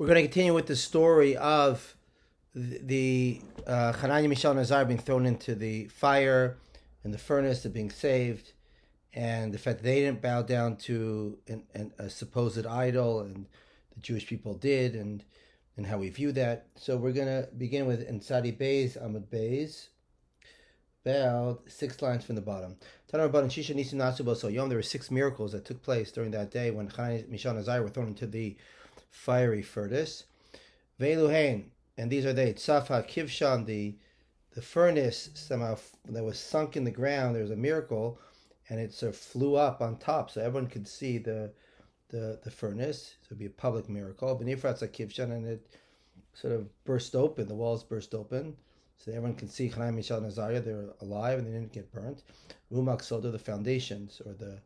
We're going to continue with the story of the Hananiah, Mishael, and Azariah being thrown into the fire and the furnace, of being saved, and the fact that they didn't bow down to a supposed idol, and the Jewish people did, and how we view that. So we're going to begin with Ensadi Beis, Amud Beis, about 6 lines from the bottom. There were 6 miracles that took place during that day when Hananiah, Mishael, and Azariah were thrown into the fiery furnace. Veiluhain, and these are they. Tsafa Kivshan, the furnace somehow that was sunk in the ground. There was a miracle, and it sort of flew up on top, so everyone could see the furnace. So it'd be a public miracle. Benifratza Kivshan, and it sort of burst open. The walls burst open, so everyone can see Hananiah, Mishael, and Azariah. They're alive and they didn't get burnt. Rumak Soda, the foundations, or the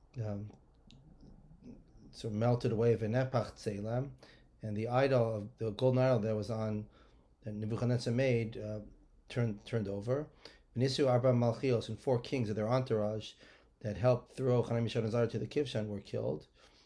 sort of melted away. Venepach Tselam, and the idol of the golden idol that was on that Nebuchadnezzar made turned over. Venisu Arba Malchios, and 4 kings of their entourage that helped throw Hananiah, Mishael, and Azariah to the Kivshan were killed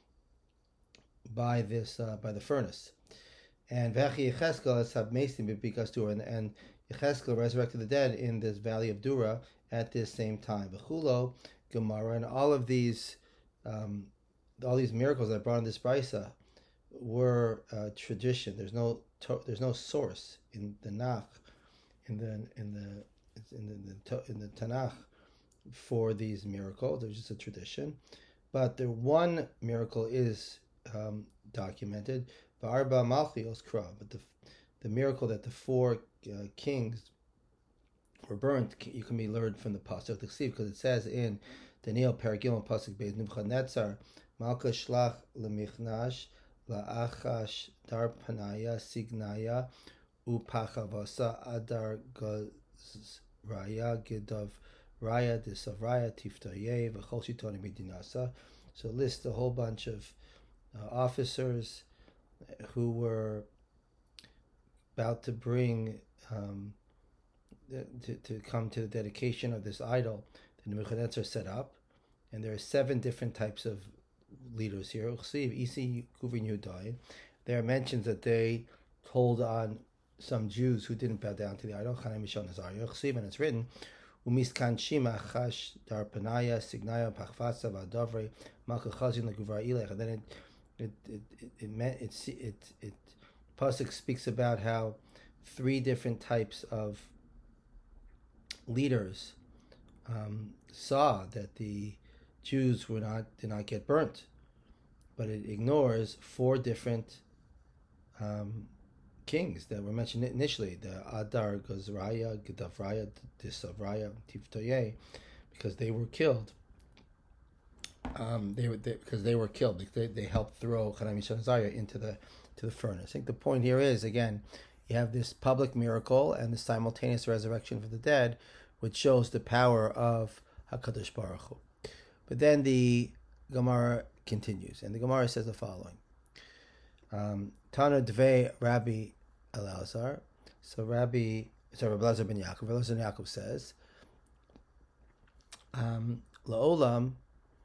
by the furnace. And Vechi Yecheskel es habmesim b'bikas Dura, and Yecheskel resurrected the dead in this valley of Dura at this same time. V'chulo Gemara, and all these miracles that brought in this brisa were tradition. There's no source in the Nach, in the Tanakh for these miracles. There's just a tradition, but the one miracle is documented. V'arba Malchios Kra, but the miracle that the 4 kings were burnt, you can be learned from the pasuk because it says in Daniel Paragil pasuk Beis, Nebuchadnezzar Malka Shlach lemichnash la'achash dar panaya signaya upachavasa adar gazraya gidav raya disavraya tiftaye v'chol shitoni midinasa. So it lists a whole bunch of officers who were about to bring to come to the dedication of this idol that Nebuchadnezzar set up, and there are 7 different types of leaders here. There are mentions that they told on some Jews who didn't bow down to the idol, Hananiah, Mishael, and Azariah, and it's written, Chash dar panaya signaya pachvatsa v'adavre malchachazin leguvar ilech, and then it pasuk speaks about how 3 different types of leaders saw that the Jews did not get burnt, but it ignores 4 different kings that were mentioned initially: the Adar, Gazraya, Gedavraya, Disavraya, Tiftoye, because they were killed. Because they were killed. They helped throw Hananiah, Mishael, and Azariah into the furnace. I think the point here is, again, you have this public miracle and the simultaneous resurrection of the dead, which shows the power of HaKadosh Baruch Hu. But then the Gemara continues, and the Gemara says the following: Tana Dvei Rabbi Elazar. So Rabbi Elazar ben Yaakov. Elazar ben Yaakov says, La'olam.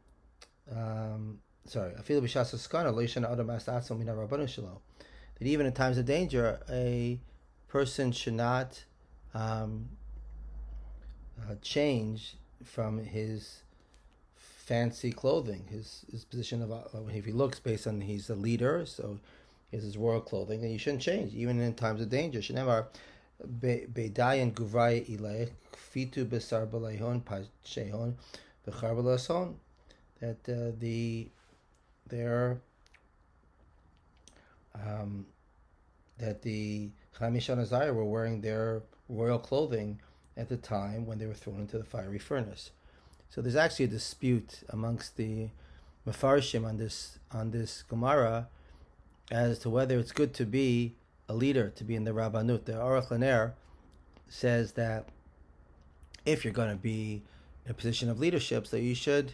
Afilu b'shas haskana lo yishana adam as atzmo min harabbanu shelo. That even in times of danger, a person should not change from his fancy clothing, his position of if he looks based on he's a leader, so he has his royal clothing, and you shouldn't change even in times of danger. Shenemar bedayin guvray ilech fitu besar b'leihon pashehon v'char b'lason, that that the Hananiah, Mishael, and Azariah were wearing their royal clothing at the time when they were thrown into the fiery furnace. So there's actually a dispute amongst the Mefarshim on this Gemara as to whether it's good to be a leader, to be in the Rabbanut. The Aruch LaNer says that if you're going to be in a position of leadership, so you should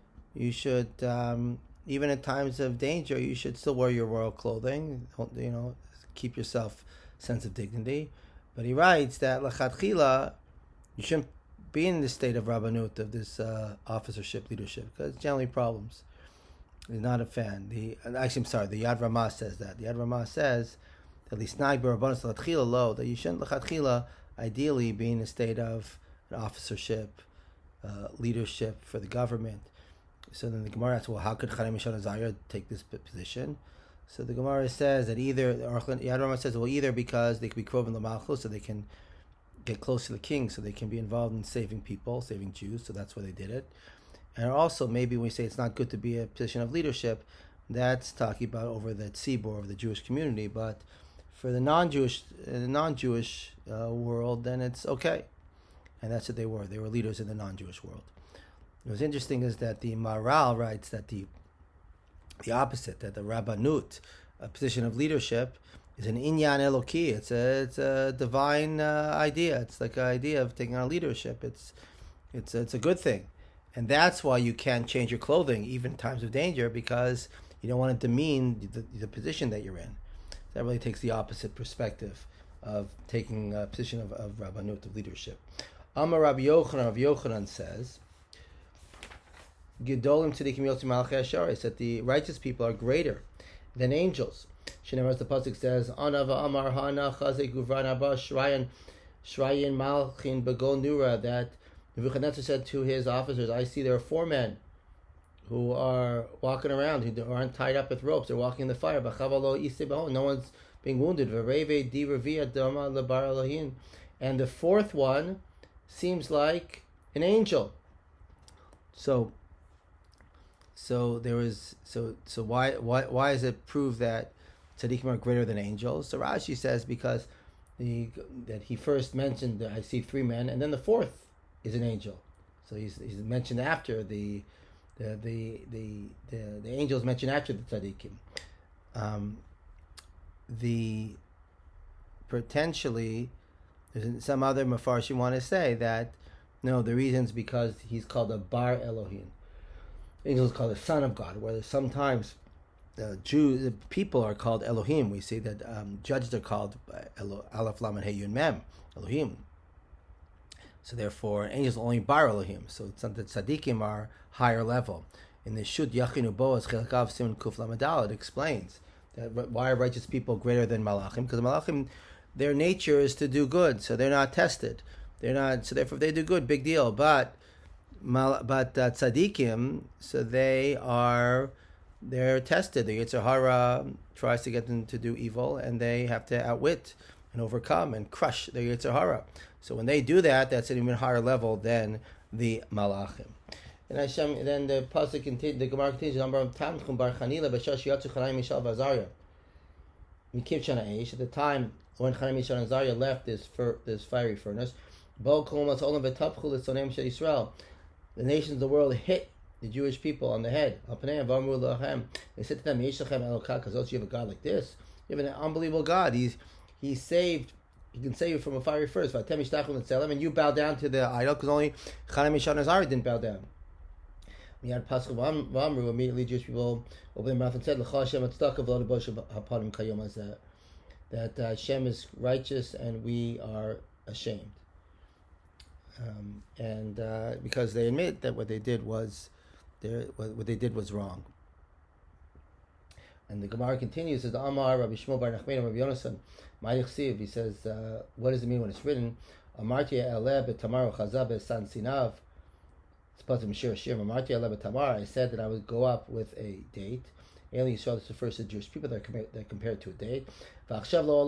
even in times of danger, you should still wear your royal clothing. Keep yourself sense of dignity. But he writes that Lachatchila, you shouldn't be in this state of Rabbanut, of this officership, leadership, because it's generally problems. He's not a fan. Actually, I'm sorry. The Yad Ramah says that. The Yad Ramah says at least that you shouldn't lechatchila ideally be in a state of an officership, leadership for the government. So then the Gemara asks, well, how could Chaim Mishal Azariah take this position? So the Gemara says that Yad Ramah says, well, either because they could be Krovim L'Malchus, so they can get close to the king, so they can be involved in saving people, saving Jews, so that's why they did it. And also, maybe when we say it's not good to be a position of leadership, that's talking about over the tzibur, of the Jewish community, but for the non-Jewish world, then it's okay. And that's what they were. They were leaders in the non-Jewish world. What's interesting is that the Maharal writes that the opposite, that the Rabbanut, a position of leadership, is an inyan eloki. It's a divine idea. It's like an idea of taking on leadership. It's a good thing, and that's why you can't change your clothing even in times of danger, because you don't want to demean the position that you're in. That really takes the opposite perspective of taking a position of Rabbanut, of leadership. Amar Rabbi Yochanan says, Gedolim tzadikim yotzim malachei hasharis, that the righteous people are greater than angels. As the pasuk says, Anava Amar Hana Chazek Guvran Abba Shrayan Malchin Begol Nura, that Nebuchadnezzar said to his officers, I see there are 4 men who are walking around, who aren't tied up with ropes, they're walking in the fire. No one's being wounded. And the 4th one seems like an angel. So why does it prove that tzaddikim are greater than angels? So Rashi says because that he first mentioned that I see 3 men, and then the 4th is an angel. So he's mentioned after the angels mentioned after the tzaddikim. Potentially there's some other mafarshim want to say that no, the reason's because he's called a bar Elohim. Angels called the son of God, where sometimes the people are called Elohim. We see that judges are called Aleph Lamed Hey Yud Mem, Elohim. So therefore, angels are only bar Elohim. So it's not that tzaddikim are higher level. In the Shut Yachinu Boaz Chilakav Simon Kuf Lamed, it explains that why are righteous people greater than malachim? Because malachim, their nature is to do good, so they're not tested. They're not. So therefore, if they do good, big deal. But tzaddikim, so they're tested. The Yetzer Hara tries to get them to do evil, and they have to outwit and overcome and crush the Yetzer Hara. So when they do that, that's an even higher level than the malachim. And Hashem, then the pasuk continues. The Gemara continues. Tamchum bar Chanila b'shash yatzu Chanai Mishal v'Azariah. Mikiv Shana Eish, at the time when Chanai Mishal and Azariah left this fiery furnace, Bo Kol Matzolim v'Tapchu l'Tzonem Shel Yisrael. The nations of the world hit the Jewish people on the head. They said to them, you have a God like this? You have an unbelievable God. He can save you from a fiery furnace. And you bow down to the idol, because only Chanai Mishan and Azariah didn't bow down. Immediately Jewish people opened their mouth and said, that Hashem is righteous and we are ashamed. Because they admit that what they did was wrong. And the Gemara continues, says Amar Rabbi Shmuel bar Nachman Rabbi Yonasan Ma'ich Siv. He says, what does it mean when it's written? Amarti Eleh beTamar Chazah beSan Sinav. It's supposed to be Shir Shir. Amarti Eleh beTamar. I said that I would go up with a date. Alien Yisrael, this refers to Jewish people that are compared to a date. But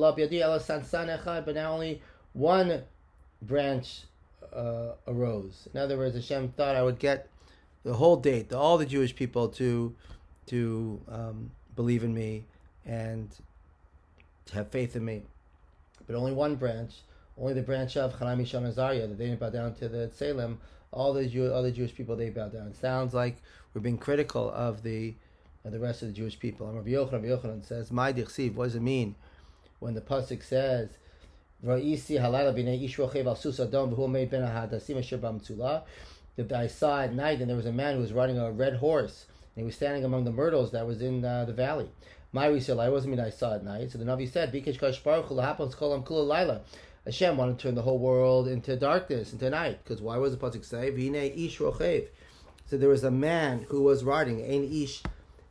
now only one branch arose. In other words, Hashem thought I would get the whole date, all the Jewish people to believe in me and to have faith in me. But only one branch, only the branch of Chanai Mishan Azariah, that they didn't bow down to the Tselem. All the other Jewish people, they bowed down. It sounds like we're being critical of the rest of the Jewish people. Rabbi Yochanan says, "My dichsiv." What does it mean when the pasuk says, "Va'isi halala b'nei ish rochev al sus adom v'hu mei ben hadasim asher b'amtzula"? That I saw at night, and there was a man who was riding a red horse, and he was standing among the myrtles that was in the valley. My research, wasn't mean I saw at night. So the Navi said, "Bikesh kadosh baruch hu lahapos kolam kula laila." Hashem wanted to turn the whole world into darkness, into night. Because why was the pasuk say, "V'hinei ish rochev"? So there was a man who was riding, ein ish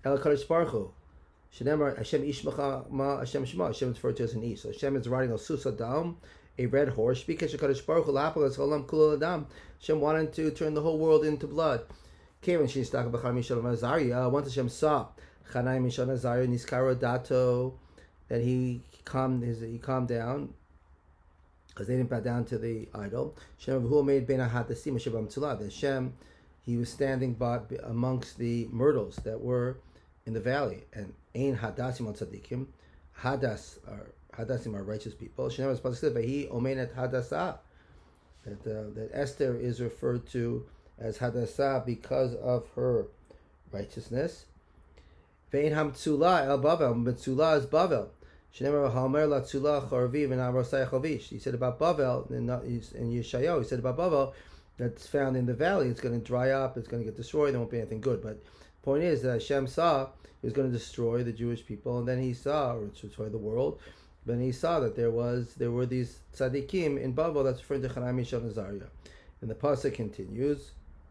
El Kadosh Baruch Hu. Shemar Hashem Ishmacha Ma Hashem Shema. Hashem is referred to as an ish. So Hashem is riding a sus adam, a red horse. Because Hakadosh Baruch Hu lapalas olam kula adam. Hashem wanted to turn the whole world into blood. Kevin Shinstaka B'Char Mishal Azariah. Once Hashem saw Chanai Mishal Azariah Niskaro Dato, that he calmed down because they didn't bow down to the idol. Shem who made Ben Hadasim Shabam Tzula. That Hashem, he was standing amongst the myrtles that were in the valley, and Ein Hadasim on Tzadikim. Hadasim are righteous people. Shem was positive, but he Omenet Hadasah. That Esther is referred to as Hadassah because of her righteousness. Ve'in hamtzula el Bavel. Metzula is Bavel. Shneimar haomer la tzula chorvi v'na'arosai chavish. He said about Bavel in Yeshayahu. He said about Bavel that's found in the valley. It's going to dry up. It's going to get destroyed. There won't be anything good. But the point is that Hashem saw he was going to destroy the Jewish people, and then he saw, or destroy the world. Then he saw that there were these tzaddikim in Bavel that's referring to Chanai Mishal Azariah. And the pasuk continues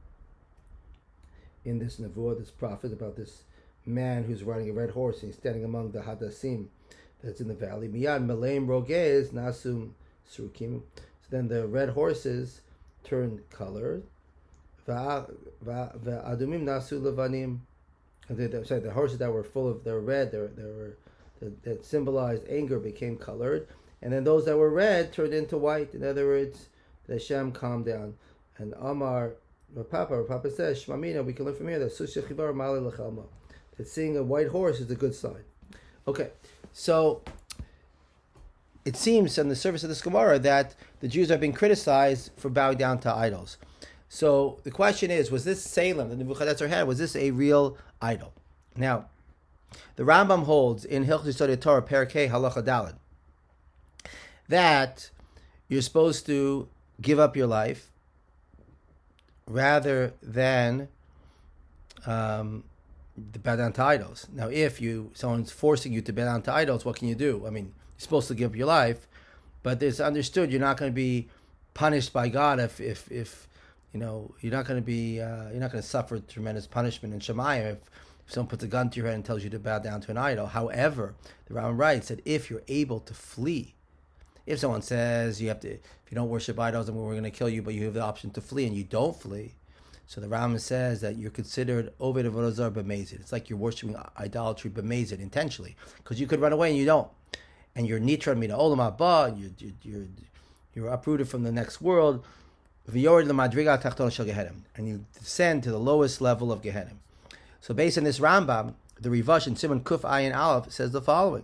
in this nevuah, this prophet, about this man who's riding a red horse and he's standing among the hadassim that's in the valley. Miyad meleim rogez nasum surukim. So then the red horses turned color. Va'adumim nasu levanim. The horses that were red, that symbolized anger, became colored, and then those that were red turned into white. In other words, the Hashem calmed down. And Amar Rav Papa says, Shmamina, we can learn from here that Susha Chivar Mali Lechalma, that seeing a white horse is a good sign. Okay, so it seems on the surface of this Gemara that the Jews are being criticized for bowing down to idols. So the question is, was this Salem that Nebuchadnezzar had, was this a real idol? Now, the Rambam holds in Hilchos Yesodei Torah Perkei Halacha Daled that you're supposed to give up your life rather than bow down to idols. Now, if someone's forcing you to bow down to idols, what can you do? I mean, you're supposed to give up your life, but it's understood you're not going to be punished by God if you're not going to suffer tremendous punishment in Shemayim if someone puts a gun to your head and tells you to bow down to an idol. However, the Rambam writes that if you're able to flee, if someone says if you don't worship idols, then we're going to kill you, but you have the option to flee and you don't flee, so the Rambam says that you're considered Oved Avodah Zarah b'mezid. It's like you're worshiping idolatry b'mezid intentionally, because you could run away and you don't, and you're nitran mina olam haba, you're uprooted from the next world, v'yored l'madriga tachtona shel Gehenim, and you descend to the lowest level of Gehenim. So based on this Rambam, the Rivash in Simon Kuf Ayin Aleph says the following,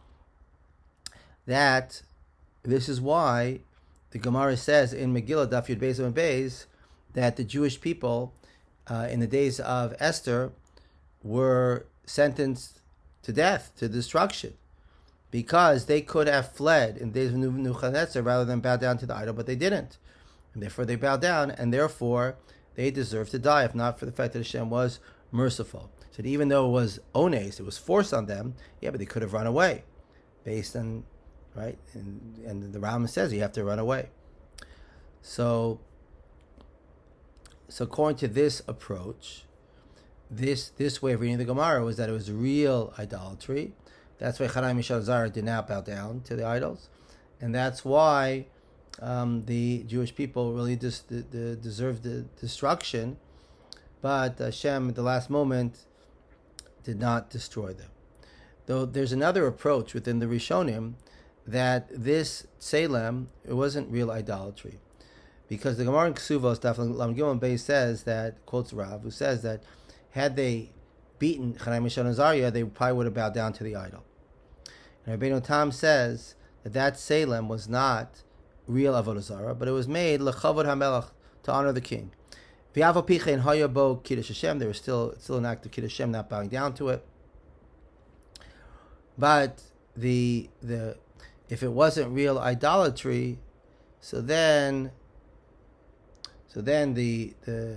that this is why the Gemara says in Megillah Daf Yud Beis and Beis that the Jewish people in the days of Esther were sentenced to death, to destruction, because they could have fled in the days of Nebuchadnezzar rather than bow down to the idol, but they didn't. And therefore they bowed down, and therefore they deserved to die, if not for the fact that Hashem was merciful. So that even though it was ones, it was forced on them, but they could have run away, based on, right? And the Rambam says you have to run away. So according to this approach, this way of reading the Gemara was that it was real idolatry. That's why Chanai Mishal Azariah did not bow down to the idols, and that's why the Jewish people really deserved the destruction. But Hashem, at the last moment, did not destroy them. Though there's another approach within the Rishonim that this Salem, it wasn't real idolatry. Because the Gemara in Ksuvos, Daf Lam Gimel Beis says that, quotes Rav, who says that had they beaten Chanai Mishal Azariah, they probably would have bowed down to the idol. And Rabbeinu Tam says that Salem was not real Avodah Zarah, but it was made L'chavod HaMelech, to honor the king. V'yavo pichein hayabo Kiddush Hashem, there was still an act of Kiddush Hashem, not bowing down to it. But if it wasn't real idolatry, so then the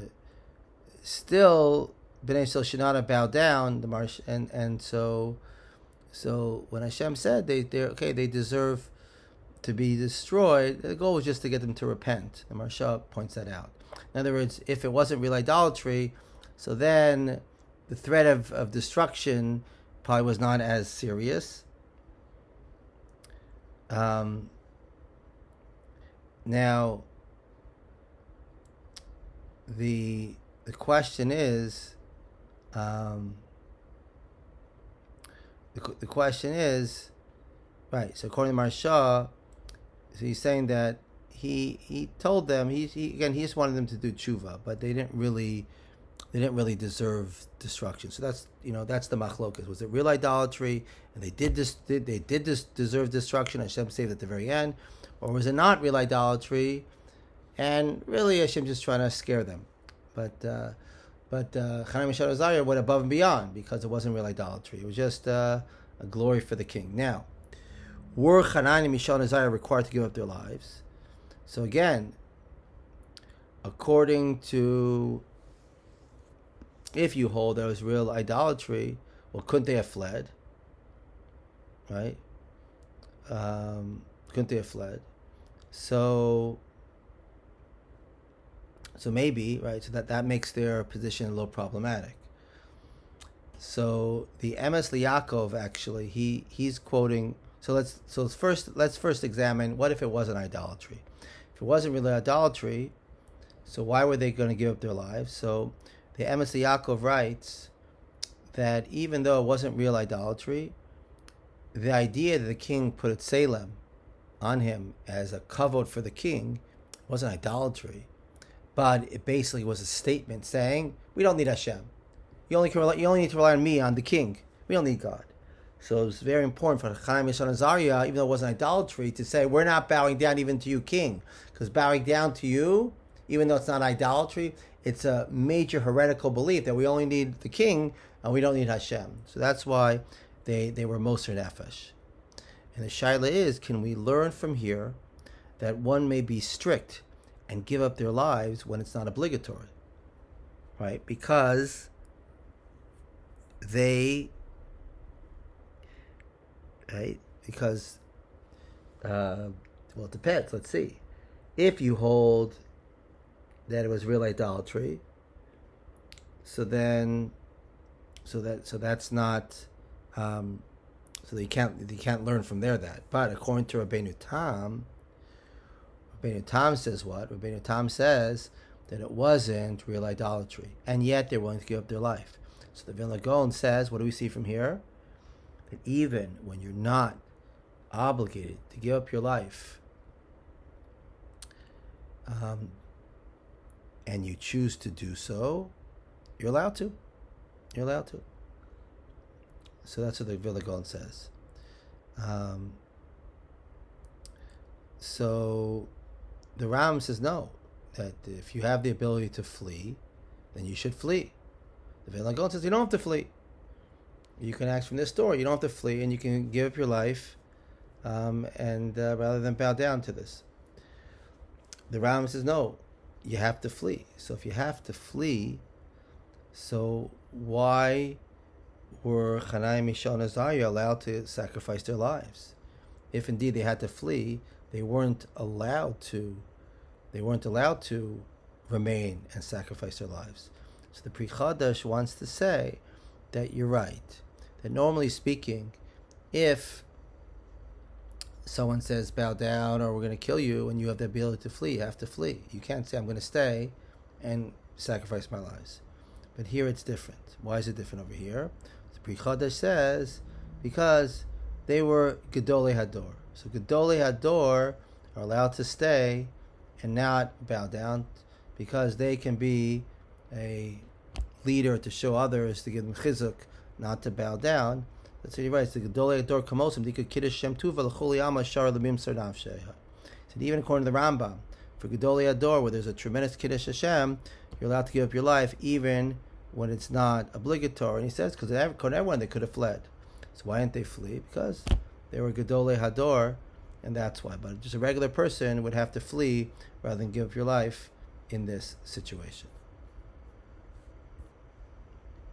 still Bnei Yisrael should not have bowed down, and so when Hashem said they deserve to be destroyed, the goal was just to get them to repent. The Maharsha points that out. In other words, if it wasn't real idolatry, so then the threat of destruction probably was not as serious. Now, the question is, the question is, right? So according to Maharsha, so he's saying that he told them he just wanted them to do tshuva, but they didn't really deserve destruction. So that's the machlokas. Was it real idolatry and they did deserve destruction? Hashem saved at the very end, or was it not real idolatry? And really, Hashem just trying to scare them. But Hananiah, Mishael, and Azariah went above and beyond because it wasn't real idolatry. It was just a glory for the king. Now, were Hananiah, Mishael, and Azariah required to give up their lives? So again, according to, if you hold there was real idolatry, well, couldn't they have fled? Right? Couldn't they have fled? So maybe, right? So that makes their position a little problematic. So the Emes Liyaakov actually he's quoting. So let's first examine what if it wasn't idolatry. If it wasn't really idolatry, so why were they going to give up their lives? So the Emes Liyaakov writes that even though it wasn't real idolatry, the idea that the king put a tselem on him as a kavod for the king wasn't idolatry, but it basically was a statement saying, we don't need Hashem. You only need to rely on me, on the king. We don't need God. So it was very important for Hananiah, Mishael, and Azariah, even though it wasn't idolatry, to say, we're not bowing down even to you, king. Because bowing down to you, even though it's not idolatry, it's a major heretical belief that we only need the king and we don't need Hashem. So that's why they were Moser Nefesh. And the shaila is, can we learn from here that one may be strict and give up their lives when it's not obligatory? Right? Because it depends. Let's see. If you hold that it was real idolatry, so that's not, so you can't learn from there that. But according to Rabbeinu Tam says what? Rabbeinu Tam says that it wasn't real idolatry, and yet they're willing to give up their life. So the Vilna Gaon says, what do we see from here? That even when you're not obligated to give up your life, and you choose to do so, you're allowed to. You're allowed to. So that's what the Vilna Gaon says. So the Ram says no, that if you have the ability to flee, then you should flee. The Vilna Gaon says you don't have to flee. You can act from this door. You don't have to flee, and you can give up your life, and rather than bow down to this. The Ram says no, you have to flee. So if you have to flee, so why were Hananiah, Mishael, and Azariah allowed to sacrifice their lives? If indeed they had to flee, they weren't allowed to remain and sacrifice their lives. So the Pri Chadash wants to say that you're right. That normally speaking, if someone says bow down or we're going to kill you and you have the ability to flee, you have to flee. You can't say I'm going to stay and sacrifice my lives. But here it's different. Why is it different over here? The Pri Chadash says because they were Gedolei Hador. So Gedolei Hador are allowed to stay and not bow down because they can be a leader to show others, to give them chizuk, not to bow down. That's what he writes. The Gedolei Hador kamosim dika kiddush shem tuva l'chol yama shar l'bim sarnav sheha. So even according to the Rambam, for Gedolei Hador, where there's a tremendous kiddush Hashem, you're allowed to give up your life even when it's not obligatory. And he says because according to everyone they could have fled. So why didn't they flee? Because they were Gedolei Hador, and that's why. But just a regular person would have to flee rather than give up your life in this situation.